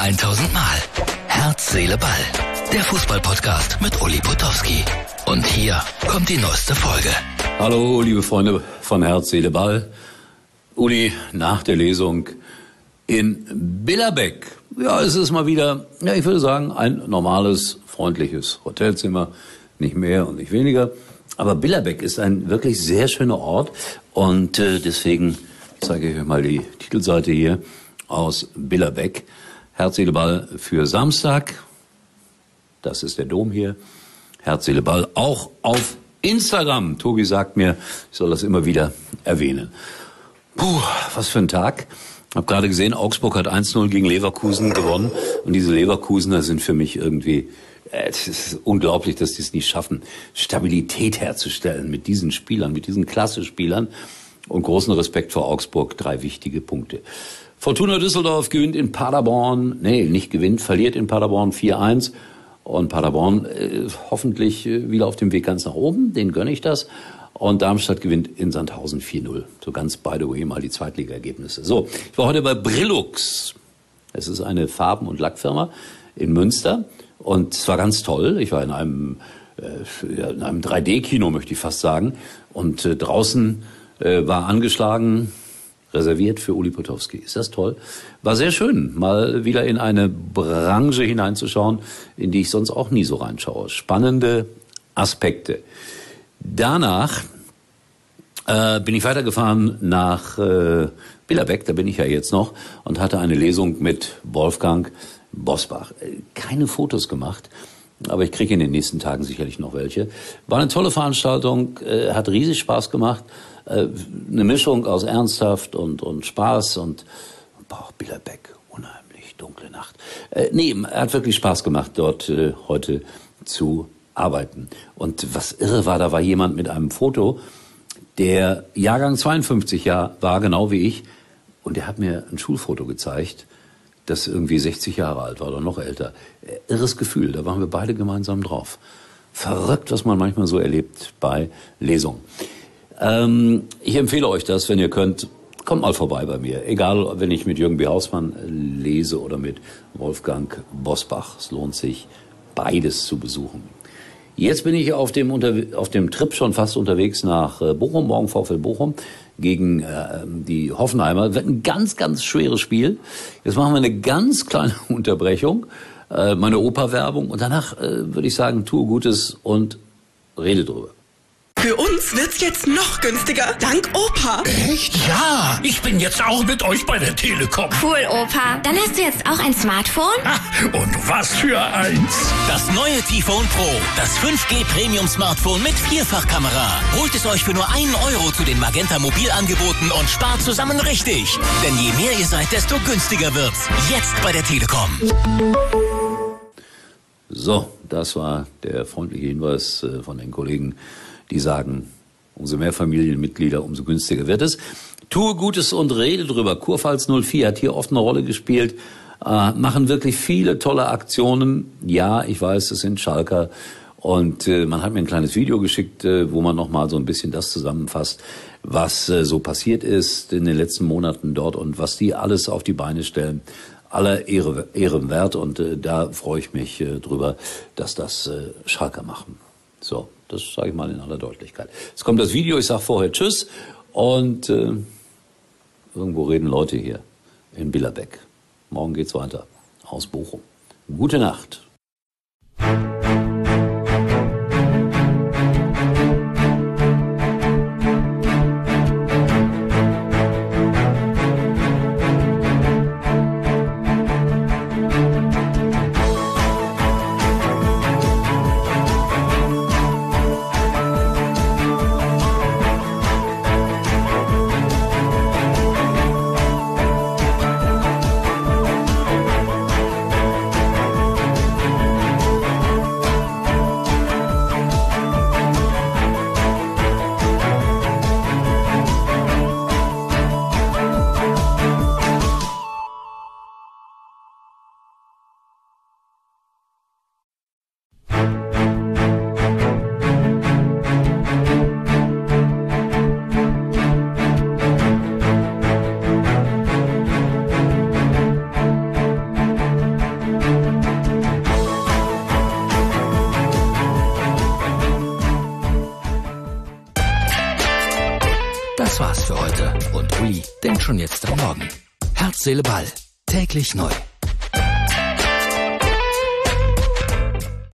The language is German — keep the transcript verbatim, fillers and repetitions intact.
tausend Mal. Herz, Seele, Ball. Der Fußballpodcast mit Uli Potowski. Und hier kommt die neueste Folge. Hallo, liebe Freunde von Herz, Seele, Ball. Uli, nach der Lesung in Billerbeck. Ja, es ist mal wieder, ja, ich würde sagen, ein normales, freundliches Hotelzimmer. Nicht mehr und nicht weniger. Aber Billerbeck ist ein wirklich sehr schöner Ort. Und äh, deswegen zeige ich euch mal die Titelseite hier aus Billerbeck. Herz, Seele, Ball für Samstag. Das ist der Dom hier. Herz, Seele, Ball auch auf Instagram. Tobi sagt mir, ich soll das immer wieder erwähnen. Puh, was für ein Tag. Ich habe gerade gesehen, Augsburg hat eins null gegen Leverkusen gewonnen. Und diese Leverkusener sind für mich irgendwie, äh, es ist unglaublich, dass die es nicht schaffen, Stabilität herzustellen mit diesen Spielern, mit diesen Klasse-Spielern. Und großen Respekt vor Augsburg, drei wichtige Punkte. Fortuna Düsseldorf gewinnt in Paderborn, nee, nicht gewinnt, verliert in Paderborn vier eins. Und Paderborn äh, hoffentlich äh, wieder auf dem Weg ganz nach oben, denen gönne ich das. Und Darmstadt gewinnt in Sandhausen vier null. So ganz by the way mal die Zweitliga-Ergebnisse. So, ich war heute bei Brillux. Es ist eine Farben- und Lackfirma in Münster. Und es war ganz toll. Ich war in einem, äh, in einem drei D-Kino, möchte ich fast sagen. Und äh, draußen äh, war angeschlagen, reserviert für Uli Potowski. Ist das toll? War sehr schön, mal wieder in eine Branche hineinzuschauen, in die ich sonst auch nie so reinschaue. Spannende Aspekte. Danach äh, bin ich weitergefahren nach äh, Billerbeck, da bin ich ja jetzt noch, und hatte eine Lesung mit Wolfgang Bosbach. Keine Fotos gemacht, aber ich kriege in den nächsten Tagen sicherlich noch welche. War eine tolle Veranstaltung, äh, hat riesig Spaß gemacht. Äh, eine Mischung aus ernsthaft und, und Spaß und boah, Billerbeck, unheimlich dunkle Nacht. Äh, nee, hat wirklich Spaß gemacht, dort äh, heute zu arbeiten. Und was irre war, da war jemand mit einem Foto, der Jahrgang zweiundfünfzig Jahre war, genau wie ich, und der hat mir ein Schulfoto gezeigt, das irgendwie sechzig Jahre alt war oder noch älter. Irres Gefühl, da waren wir beide gemeinsam drauf. Verrückt, was man manchmal so erlebt bei Lesungen. Ähm, ich empfehle euch das, wenn ihr könnt, kommt mal vorbei bei mir. Egal, wenn ich mit Jürgen B. Hausmann lese oder mit Wolfgang Bosbach. Es lohnt sich, beides zu besuchen. Jetzt bin ich auf dem, Unter- auf dem Trip schon fast unterwegs nach äh, Bochum, morgen VfL Bochum gegen äh, die Hoffenheimer. Wird ein ganz, ganz schweres Spiel. Jetzt machen wir eine ganz kleine Unterbrechung, äh, meine Oper-Werbung, und danach äh, würde ich sagen, tue Gutes und rede drüber. Für uns wird's jetzt noch günstiger, dank Opa. Echt? Ja, ich bin jetzt auch mit euch bei der Telekom. Cool, Opa. Dann hast du jetzt auch ein Smartphone? Ha, und was für eins. Das neue T-Phone Pro, das fünf G Premium Smartphone mit Vierfachkamera. Holt es euch für nur einen Euro zu den Magenta Mobilangeboten und spart zusammen richtig. Denn je mehr ihr seid, desto günstiger wird's. Jetzt bei der Telekom. So, das war der freundliche Hinweis äh, von den Kollegen, die sagen, umso mehr Familienmitglieder, umso günstiger wird es. Tue Gutes und rede drüber. Kurpfalz null vier hat hier oft eine Rolle gespielt, äh, machen wirklich viele tolle Aktionen. Ja, ich weiß, es sind Schalker. Und äh, man hat mir ein kleines Video geschickt, äh, wo man nochmal so ein bisschen das zusammenfasst, was äh, so passiert ist in den letzten Monaten dort und was die alles auf die Beine stellen. Aller Ehre, Ehre wert, und äh, da freue ich mich äh, drüber, dass das äh, Schalker machen. So, das sage ich mal in aller Deutlichkeit. Jetzt kommt das Video, ich sage vorher Tschüss, und äh, irgendwo reden Leute hier in Billerbeck. Morgen geht's weiter aus Bochum. Gute Nacht. Das war's für heute. Und Uli denkt schon jetzt am Morgen. Herz, Seele, Ball. Täglich neu.